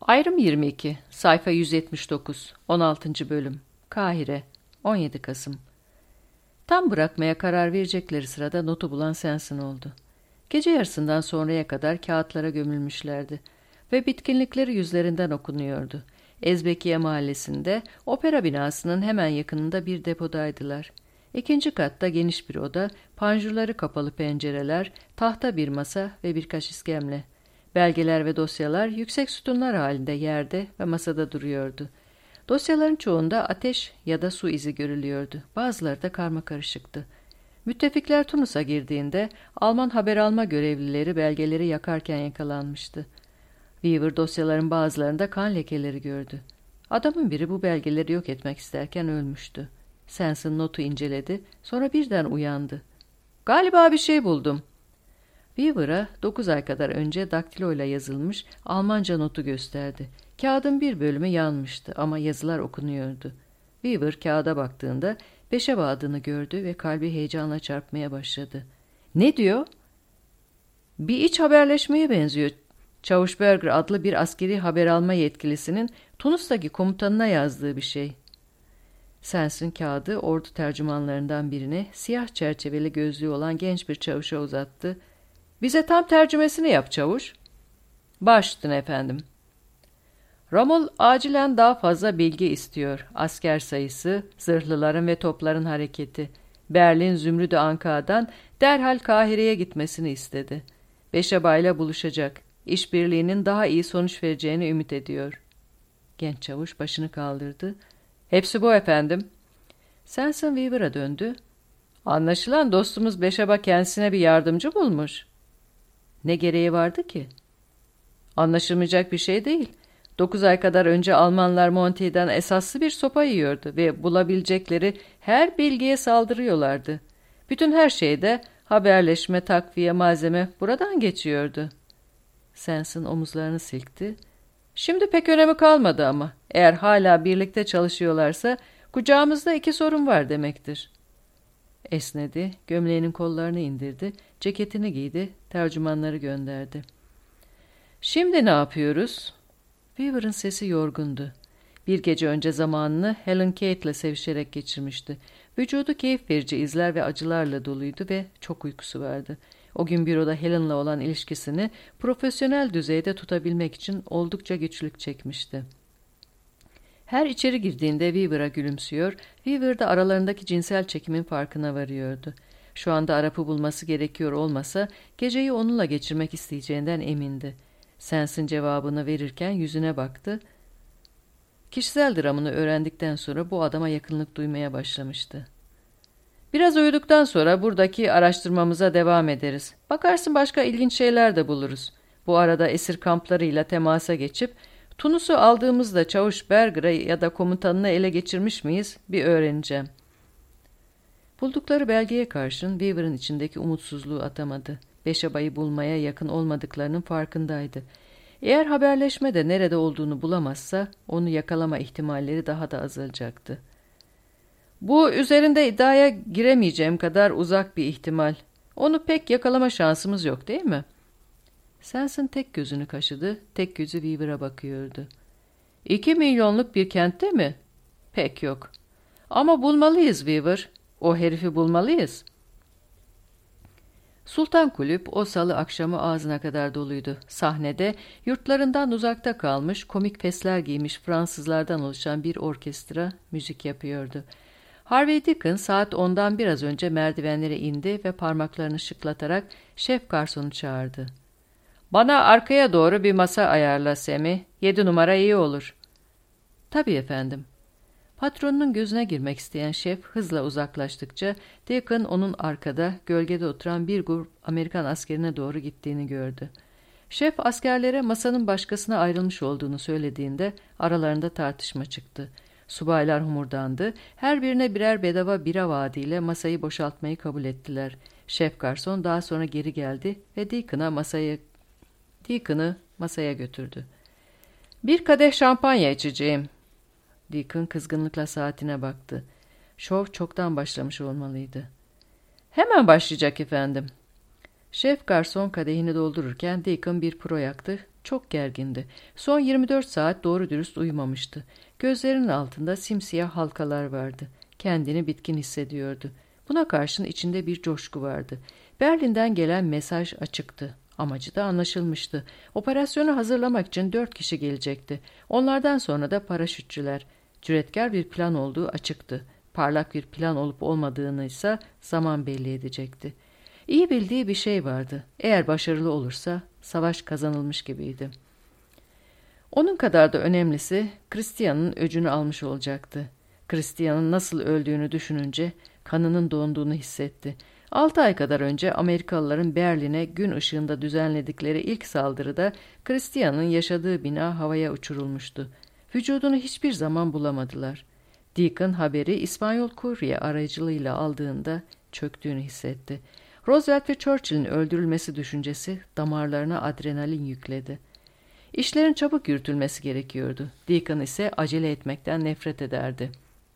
Ayrım 22, sayfa 179, 16. bölüm. Kahire, 17 Kasım. Tam bırakmaya karar verecekleri sırada notu bulan sensin oldu. Gece yarısından sonraya kadar kağıtlara gömülmüşlerdi ve bitkinlikleri yüzlerinden okunuyordu. Ezbekiye mahallesinde, opera binasının hemen yakınında bir depodaydılar. İkinci katta geniş bir oda, panjurları kapalı pencereler, tahta bir masa ve birkaç iskemle. Belgeler ve dosyalar yüksek sütunlar halinde yerde ve masada duruyordu. Dosyaların çoğunda ateş ya da su izi görülüyordu. Bazıları da karmakarışıktı. Müttefikler Tunus'a girdiğinde Alman haber alma görevlileri belgeleri yakarken yakalanmıştı. Weaver dosyaların bazılarında kan lekeleri gördü. Adamın biri bu belgeleri yok etmek isterken ölmüştü. Sanson notu inceledi, sonra birden uyandı. "Galiba bir şey buldum." Weaver'a 9 ay kadar önce daktiloyla yazılmış Almanca notu gösterdi. Kağıdın bir bölümü yanmıştı ama yazılar okunuyordu. Weaver kağıda baktığında Beşeba adını gördü ve kalbi heyecanla çarpmaya başladı. "Ne diyor?" "Bir iç haberleşmeye benziyor. Çavuş Berger adlı bir askeri haber alma yetkilisinin Tunus'taki komutanına yazdığı bir şey." Sanson kağıdı ordu tercümanlarından birine, siyah çerçeveli gözlüğü olan genç bir çavuşa uzattı. "Bize tam tercümesini yap çavuş." "Baş üstüne efendim." "Rommel acilen daha fazla bilgi istiyor. Asker sayısı, zırhlıların ve topların hareketi. Berlin Zümrüt-i Anka'dan derhal Kahire'ye gitmesini istedi. Beşeba ile buluşacak. İşbirliğinin daha iyi sonuç vereceğini ümit ediyor." Genç çavuş başını kaldırdı. "Hepsi bu efendim." Sanson Weaver'a döndü. "Anlaşılan dostumuz Beşeba kendisine bir yardımcı bulmuş." "Ne gereği vardı ki?" "Anlaşılmayacak bir şey değil. 9 ay kadar önce Almanlar Monty'den esaslı bir sopa yiyordu ve bulabilecekleri her bilgiye saldırıyorlardı. Bütün her şeyde haberleşme, takviye, malzeme buradan geçiyordu." Sanson omuzlarını silkti. "Şimdi pek önemi kalmadı ama eğer hala birlikte çalışıyorlarsa kucağımızda 2 sorun var demektir." Esnedi, gömleğinin kollarını indirdi, ceketini giydi, tercümanları gönderdi. "Şimdi ne yapıyoruz?" Weaver'ın sesi yorgundu. Bir gece önce zamanını Helen Kate'le sevişerek geçirmişti. Vücudu keyif verici izler ve acılarla doluydu ve çok uykusu vardı. O gün büroda Helen'la olan ilişkisini profesyonel düzeyde tutabilmek için oldukça güçlük çekmişti. Her içeri girdiğinde Weaver'a gülümsüyor, Weaver da aralarındaki cinsel çekimin farkına varıyordu. Şu anda Arap'ı bulması gerekiyor olmasa geceyi onunla geçirmek isteyeceğinden emindi. Sanson cevabını verirken yüzüne baktı. Kişisel dramını öğrendikten sonra bu adama yakınlık duymaya başlamıştı. "Biraz uyuduktan sonra buradaki araştırmamıza devam ederiz. Bakarsın başka ilginç şeyler de buluruz. Bu arada esir kamplarıyla temasa geçip Tunus'u aldığımızda Çavuş Berger'ı ya da komutanını ele geçirmiş miyiz bir öğreneceğim." Buldukları belgeye karşın Weaver'ın içindeki umutsuzluğu atamadı. Beşeba'yı bulmaya yakın olmadıklarının farkındaydı. Eğer haberleşmede nerede olduğunu bulamazsa onu yakalama ihtimalleri daha da azalacaktı. "Bu üzerinde iddiaya giremeyeceğim kadar uzak bir ihtimal. Onu pek yakalama şansımız yok değil mi?" Sanson tek gözünü kaşıdı, tek gözü Weaver'a bakıyordu. 2 milyonluk bir kentte mi? Pek yok. Ama bulmalıyız Weaver. O herifi bulmalıyız. Sultan Kulüp o salı akşamı ağzına kadar doluydu. Sahnede yurtlarından uzakta kalmış, komik fesler giymiş Fransızlardan oluşan bir orkestra müzik yapıyordu. Harvey Deacon saat 10'dan biraz önce merdivenlere indi ve parmaklarını şıklatarak şef garsonu çağırdı. "Bana arkaya doğru bir masa ayarla Semih. 7 numara iyi olur." "Tabii efendim." Patronunun gözüne girmek isteyen şef hızla uzaklaştıkça Deacon onun arkada, gölgede oturan bir grup Amerikan askerine doğru gittiğini gördü. Şef askerlere masanın başkasına ayrılmış olduğunu söylediğinde aralarında tartışma çıktı. Subaylar homurdandı, her birine birer bedava bira vaadiyle masayı boşaltmayı kabul ettiler. Şef garson daha sonra geri geldi ve Deacon'ı masaya götürdü. "Bir kadeh şampanya içeceğim." Deacon kızgınlıkla saatine baktı. Şov çoktan başlamış olmalıydı. "Hemen başlayacak efendim." Şef garson kadehini doldururken Deacon bir pro yaktı, Çok gergindi. Son 24 saat doğru dürüst uyumamıştı. Gözlerinin altında simsiyah halkalar vardı. Kendini bitkin hissediyordu. Buna karşın içinde bir coşku vardı. Berlin'den gelen mesaj açıktı. Amacı da anlaşılmıştı. Operasyonu hazırlamak için 4 kişi gelecekti. Onlardan sonra da paraşütçüler. Cüretkar bir plan olduğu açıktı. Parlak bir plan olup olmadığını ise zaman belli edecekti. İyi bildiği bir şey vardı. Eğer başarılı olursa savaş kazanılmış gibiydi. Onun kadar da önemlisi Christian'ın öcünü almış olacaktı. Christian'ın nasıl öldüğünü düşününce kanının donduğunu hissetti. 6 ay kadar önce Amerikalıların Berlin'e gün ışığında düzenledikleri ilk saldırıda Christian'ın yaşadığı bina havaya uçurulmuştu. Vücudunu hiçbir zaman bulamadılar. Deacon haberi İspanyol kurye aracılığıyla aldığında çöktüğünü hissetti. Roosevelt ve Churchill'in öldürülmesi düşüncesi damarlarına adrenalin yükledi. İşlerin çabuk yürütülmesi gerekiyordu. Deacon ise acele etmekten nefret ederdi.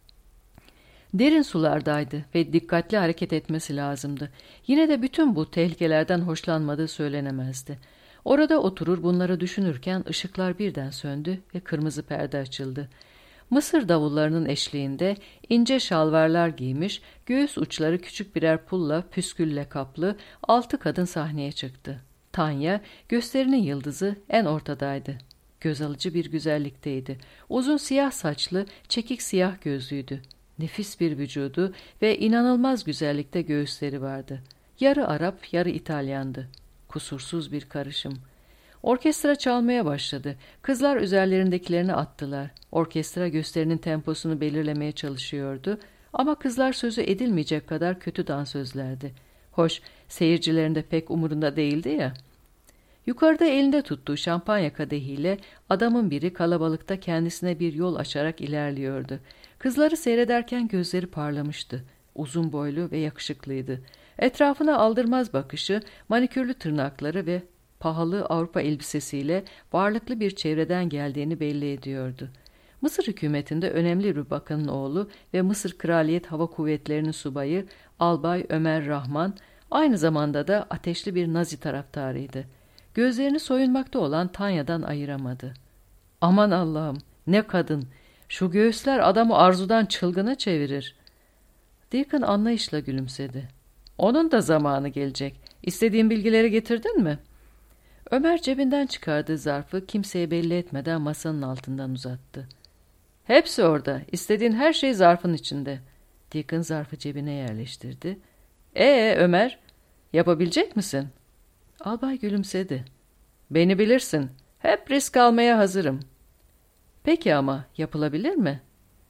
Derin sulardaydı ve dikkatli hareket etmesi lazımdı. Yine de bütün bu tehlikelerden hoşlanmadığı söylenemezdi. Orada oturur bunları düşünürken ışıklar birden söndü ve kırmızı perde açıldı. Mısır davullarının eşliğinde ince şalvarlar giymiş, göğüs uçları küçük birer pulla, püskülle kaplı 6 kadın sahneye çıktı. Tanya, gösterinin yıldızı, en ortadaydı. Göz alıcı bir güzellikteydi. Uzun siyah saçlı, çekik siyah gözlüydü. Nefis bir vücudu ve inanılmaz güzellikte göğüsleri vardı. Yarı Arap, yarı İtalyandı. Kusursuz bir karışım. Orkestra çalmaya başladı. Kızlar üzerlerindekilerini attılar. Orkestra gösterinin temposunu belirlemeye çalışıyordu. Ama kızlar sözü edilmeyecek kadar kötü dansözlerdi. Hoş, seyircilerin de pek umurunda değildi ya. Yukarıda elinde tuttuğu şampanya kadehiyle adamın biri kalabalıkta kendisine bir yol açarak ilerliyordu. Kızları seyrederken gözleri parlamıştı. Uzun boylu ve yakışıklıydı. Etrafına aldırmaz bakışı, manikürlü tırnakları ve pahalı Avrupa elbisesiyle varlıklı bir çevreden geldiğini belli ediyordu. Mısır hükümetinde önemli bir bakanın oğlu ve Mısır Kraliyet Hava Kuvvetleri'nin subayı Albay Ömer Rahman, aynı zamanda da ateşli bir Nazi taraftarıydı. Gözlerini soyunmakta olan Tanya'dan ayıramadı. Aman Allah'ım, ne kadın! Şu göğüsler adamı arzudan çılgına çevirir. Deacon anlayışla gülümsedi. Onun da zamanı gelecek. İstediğin bilgileri getirdin mi? Ömer cebinden çıkardığı zarfı kimseye belli etmeden masanın altından uzattı. Hepsi orada. İstediğin her şey zarfın içinde. Deacon zarfı cebine yerleştirdi. Ömer, yapabilecek misin? Albay gülümsedi. Beni bilirsin. Hep risk almaya hazırım. Peki ama yapılabilir mi?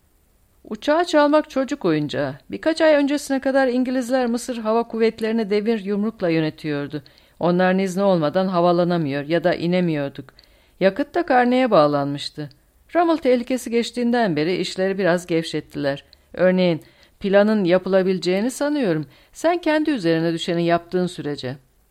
Uçağı çalmak çocuk oyuncağı. Birkaç ay öncesine kadar İngilizler Mısır Hava Kuvvetleri'ni demir yumrukla yönetiyordu. Onların izni olmadan havalanamıyor ya da inemiyorduk. Yakıt da karneye bağlanmıştı. Rommel tehlikesi geçtiğinden beri işleri biraz gevşettiler. Örneğin planın yapılabileceğini sanıyorum. Sen kendi üzerine düşeni yaptığın sürece.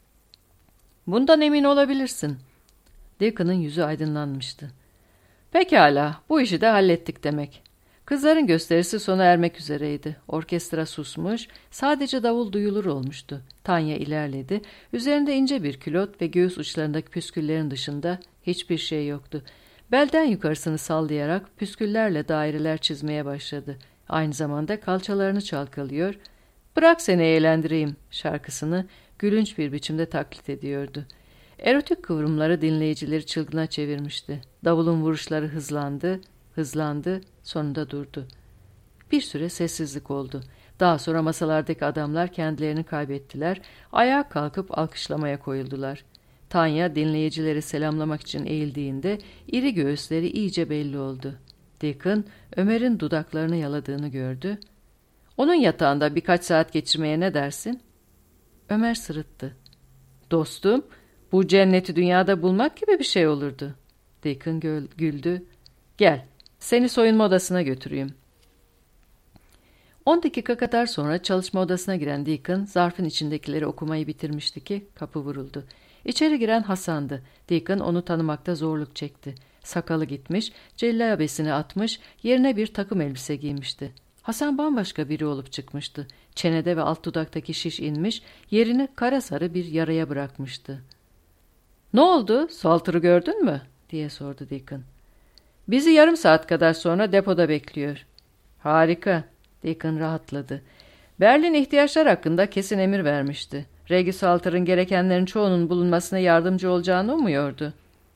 Bundan emin olabilirsin. Deacon'ın yüzü aydınlanmıştı. Pekala, bu işi de hallettik demek. Kızların gösterisi sona ermek üzereydi. Orkestra susmuş, sadece davul duyulur olmuştu. Tanya ilerledi. Üzerinde ince bir külot ve göğüs uçlarındaki püsküllerin dışında hiçbir şey yoktu. Belden yukarısını sallayarak püsküllerle daireler çizmeye başladı. Aynı zamanda kalçalarını çalkalıyor, "Bırak seni eğlendireyim" şarkısını gülünç bir biçimde taklit ediyordu. Erotik kıvrımları dinleyicileri çılgına çevirmişti. Davulun vuruşları hızlandı, sonunda durdu. Bir süre sessizlik oldu. Daha sonra masalardaki adamlar kendilerini kaybettiler, ayağa kalkıp alkışlamaya koyuldular. Tanya dinleyicileri selamlamak için eğildiğinde iri göğüsleri iyice belli oldu. Deacon, Ömer'in dudaklarını yaladığını gördü. "Onun yatağında birkaç saat geçirmeye ne dersin?" Ömer sırıttı. "Dostum, bu cenneti dünyada bulmak gibi bir şey olurdu." Deacon güldü. "Gel, seni soyunma odasına götüreyim." 10 dakika kadar sonra çalışma odasına giren Deacon, zarfın içindekileri okumayı bitirmişti ki kapı vuruldu. İçeri giren Hasan'dı. Deacon onu tanımakta zorluk çekti. Sakalı gitmiş, cellabesini atmış, yerine bir takım elbise giymişti. Hasan bambaşka biri olup çıkmıştı. Çenede ve alt dudaktaki şiş inmiş, yerini kara sarı bir yaraya bırakmıştı. "Ne oldu? Salter'ı gördün mü?" diye sordu Deacon. "Bizi yarım saat kadar sonra depoda bekliyor." "Harika." Deacon rahatladı. Berlin ihtiyaçlar hakkında kesin emir vermişti. Reggie Salter'ın gerekenlerin çoğunun bulunmasına yardımcı olacağını umuyordu.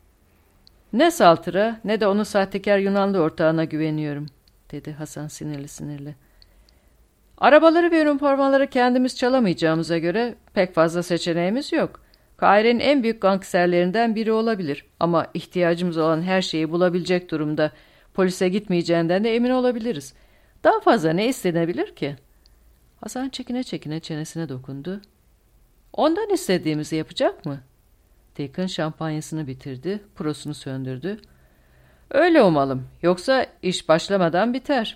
"Ne Salter'a ne de onun sahtekar Yunanlı ortağına güveniyorum," dedi Hasan sinirli sinirli. "Arabaları ve üniformaları kendimiz çalamayacağımıza göre pek fazla seçeneğimiz yok. Kahire'nin en büyük gangsterlerinden biri olabilir ama ihtiyacımız olan her şeyi bulabilecek durumda. Polise gitmeyeceğinden de emin olabiliriz. Daha fazla ne istenebilir ki?" Hasan çekine çekine çenesine dokundu. "Ondan istediğimizi yapacak mı?" Deacon şampanyasını bitirdi, prosunu söndürdü. "Öyle umalım, yoksa iş başlamadan biter."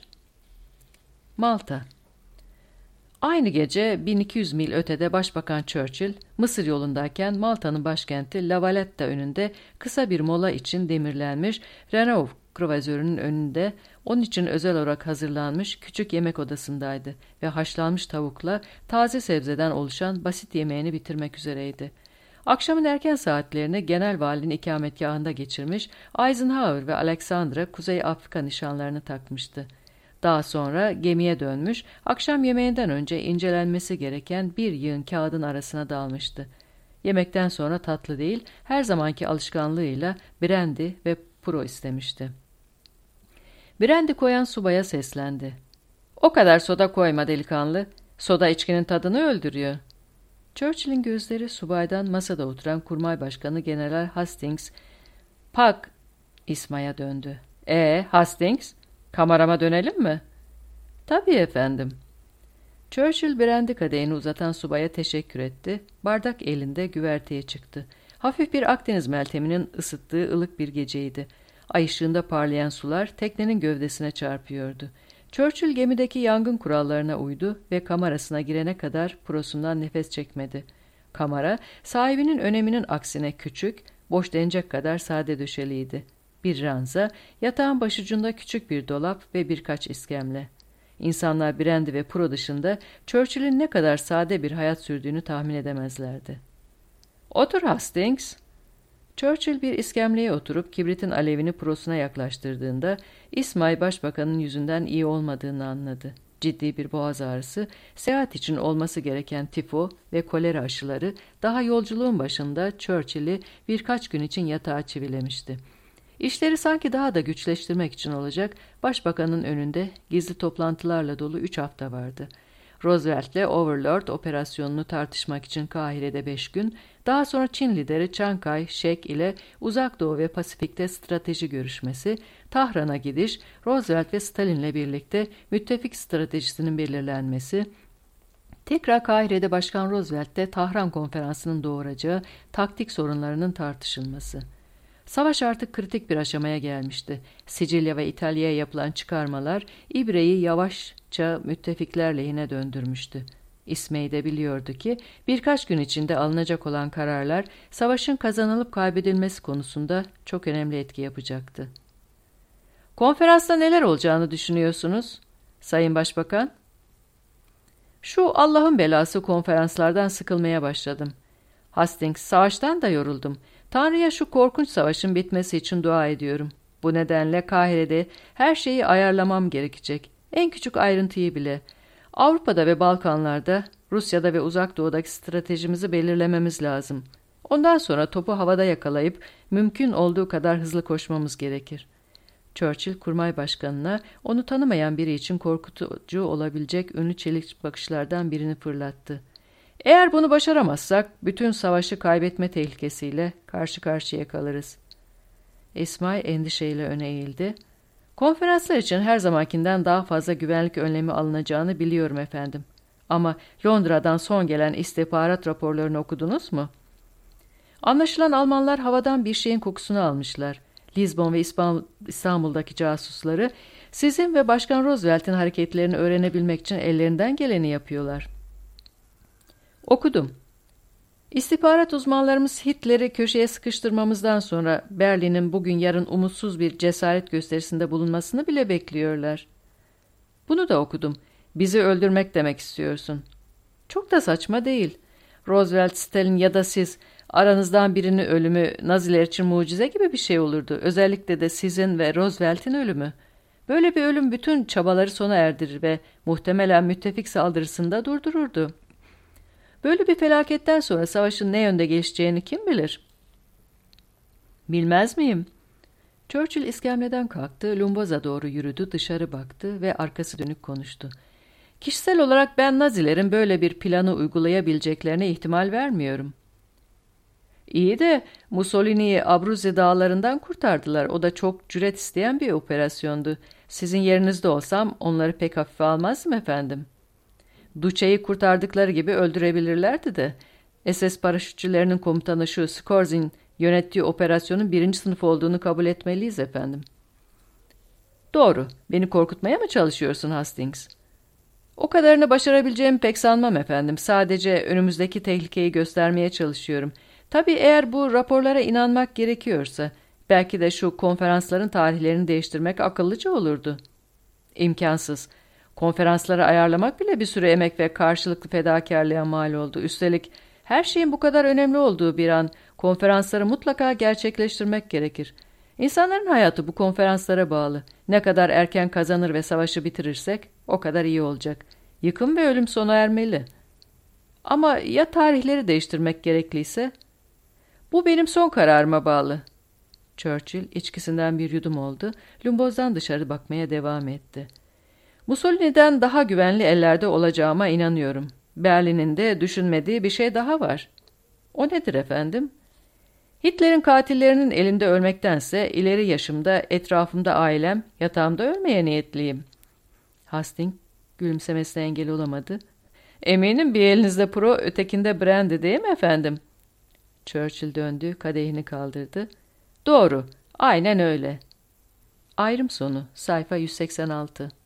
Malta. Aynı gece 1200 mil ötede Başbakan Churchill, Mısır yolundayken Malta'nın başkenti La Valletta önünde kısa bir mola için demirlenmiş Renault kruvazörünün önünde onun için özel olarak hazırlanmış küçük yemek odasındaydı ve haşlanmış tavukla taze sebzeden oluşan basit yemeğini bitirmek üzereydi. Akşamın erken saatlerini genel valinin ikametgahında geçirmiş, Eisenhower ve Alexandra Kuzey Afrika nişanlarını takmıştı. Daha sonra gemiye dönmüş, akşam yemeğinden önce incelenmesi gereken bir yığın kağıdın arasına dalmıştı. Yemekten sonra tatlı değil, her zamanki alışkanlığıyla brandy ve puro istemişti. Brandy koyan subaya seslendi. "O kadar soda koyma delikanlı, soda içkinin tadını öldürüyor." Churchill'in gözleri subaydan masada oturan Kurmay Başkanı General Hastings, "Pak," İsmay'a döndü. Hastings? Kamerama dönelim mi?" "Tabii efendim." Churchill brandy kadehini uzatan subaya teşekkür etti. Bardak elinde güverteye çıktı. Hafif bir Akdeniz melteminin ısıttığı ılık bir geceydi. Ay ışığında parlayan sular teknenin gövdesine çarpıyordu. Churchill gemideki yangın kurallarına uydu ve kamerasına girene kadar prosundan nefes çekmedi. Kamera, sahibinin öneminin aksine küçük, boş denecek kadar sade döşeliydi. Bir ranza, yatağın başucunda küçük bir dolap ve birkaç iskemle. İnsanlar brandy ve puro dışında Churchill'in ne kadar sade bir hayat sürdüğünü tahmin edemezlerdi. "Otur Hastings." Churchill bir iskemleye oturup kibritin alevini prosuna yaklaştırdığında İsmail Başbakan'ın yüzünden iyi olmadığını anladı. Ciddi bir boğaz ağrısı, seyahat için olması gereken tifo ve kolera aşıları daha yolculuğun başında Churchill'i birkaç gün için yatağa çivilemişti. İşleri sanki daha da güçleştirmek için olacak, Başbakanın önünde gizli toplantılarla dolu 3 hafta vardı. Roosevelt'le Overlord operasyonunu tartışmak için Kahire'de 5 gün, daha sonra Çin lideri Chiang Kai-shek ile Uzak Doğu ve Pasifik'te strateji görüşmesi, Tahran'a gidiş, Roosevelt ve Stalin'le birlikte müttefik stratejisinin belirlenmesi, tekrar Kahire'de Başkan Roosevelt'te Tahran Konferansı'nın doğuracağı taktik sorunlarının tartışılması. Savaş artık kritik bir aşamaya gelmişti. Sicilya ve İtalya'ya yapılan çıkarmalar İbre'yi yavaşça müttefikler lehine döndürmüştü. İsmail de biliyordu ki birkaç gün içinde alınacak olan kararlar savaşın kazanılıp kaybedilmesi konusunda çok önemli etki yapacaktı. "Konferansta neler olacağını düşünüyorsunuz, Sayın Başbakan?" "Şu Allah'ın belası konferanslardan sıkılmaya başladım. Hastings, savaştan da yoruldum. Tanrı'ya şu korkunç savaşın bitmesi için dua ediyorum. Bu nedenle Kahire'de her şeyi ayarlamam gerekecek. En küçük ayrıntıyı bile. Avrupa'da ve Balkanlar'da, Rusya'da ve Uzak Doğu'daki stratejimizi belirlememiz lazım. Ondan sonra topu havada yakalayıp mümkün olduğu kadar hızlı koşmamız gerekir." Churchill, Kurmay Başkanı'na onu tanımayan biri için korkutucu olabilecek ünlü çelik bakışlardan birini fırlattı. "Eğer bunu başaramazsak bütün savaşı kaybetme tehlikesiyle karşı karşıya kalırız." İsmail endişeyle öne eğildi. "Konferanslar için her zamankinden daha fazla güvenlik önlemi alınacağını biliyorum efendim. Ama Londra'dan son gelen istihbarat raporlarını okudunuz mu? Anlaşılan Almanlar havadan bir şeyin kokusunu almışlar. Lizbon ve İstanbul'daki casusları sizin ve Başkan Roosevelt'in hareketlerini öğrenebilmek için ellerinden geleni yapıyorlar." "Okudum. İstihbarat uzmanlarımız Hitler'i köşeye sıkıştırmamızdan sonra Berlin'in bugün yarın umutsuz bir cesaret gösterisinde bulunmasını bile bekliyorlar." "Bunu da okudum. Bizi öldürmek demek istiyorsun." "Çok da saçma değil. Roosevelt, Stalin ya da siz Aranızdan birinin ölümü Naziler için mucize gibi bir şey olurdu. Özellikle de sizin ve Roosevelt'in ölümü. Böyle bir ölüm bütün çabaları sona erdirir ve muhtemelen müttefik saldırısını da durdururdu. Böyle bir felaketten sonra savaşın ne yönde gelişeceğini kim bilir? Bilmez miyim? Churchill iskemleden kalktı, Lumboz'a doğru yürüdü, dışarı baktı ve arkası dönük konuştu. Kişisel olarak ben Nazilerin böyle bir planı uygulayabileceklerine ihtimal vermiyorum. İyi de Mussolini'yi Abruzzi dağlarından kurtardılar. O da çok cüret isteyen bir operasyondu. Sizin yerinizde olsam onları pek hafife almazdım efendim. Duce'yi kurtardıkları gibi öldürebilirlerdi de. SS paraşütçülerinin komutanı şu Scorzin yönettiği operasyonun 1. sınıf olduğunu kabul etmeliyiz efendim. Doğru. Beni korkutmaya mı çalışıyorsun Hastings? O kadarını başarabileceğimi pek sanmam efendim. Sadece önümüzdeki tehlikeyi göstermeye çalışıyorum. Tabii eğer bu raporlara inanmak gerekiyorsa, belki de şu konferansların tarihlerini değiştirmek akıllıca olurdu. İmkansız. Konferansları ayarlamak bile bir sürü emek ve karşılıklı fedakarlığa mal oldu. Üstelik her şeyin bu kadar önemli olduğu bir an, konferansları mutlaka gerçekleştirmek gerekir. İnsanların hayatı bu konferanslara bağlı. Ne kadar erken kazanır ve savaşı bitirirsek o kadar iyi olacak. Yıkım ve ölüm sona ermeli. Ama ya tarihleri değiştirmek gerekliyse? Bu benim son kararıma bağlı. Churchill içkisinden bir yudum oldu. Lumboz'dan dışarı bakmaya devam etti. Mussolini'den daha güvenli ellerde olacağıma inanıyorum. Berlin'in de düşünmediği bir şey daha var. O nedir efendim? Hitler'in katillerinin elinde ölmektense ileri yaşımda etrafımda ailem, yatağımda ölmeye niyetliyim. Hastings gülümsemesine engel olamadı. Eminim bir elinizde pro, ötekinde brandy değil mi efendim? Churchill döndü, kadehini kaldırdı. Doğru, aynen öyle. Ayrım sonu, sayfa 186.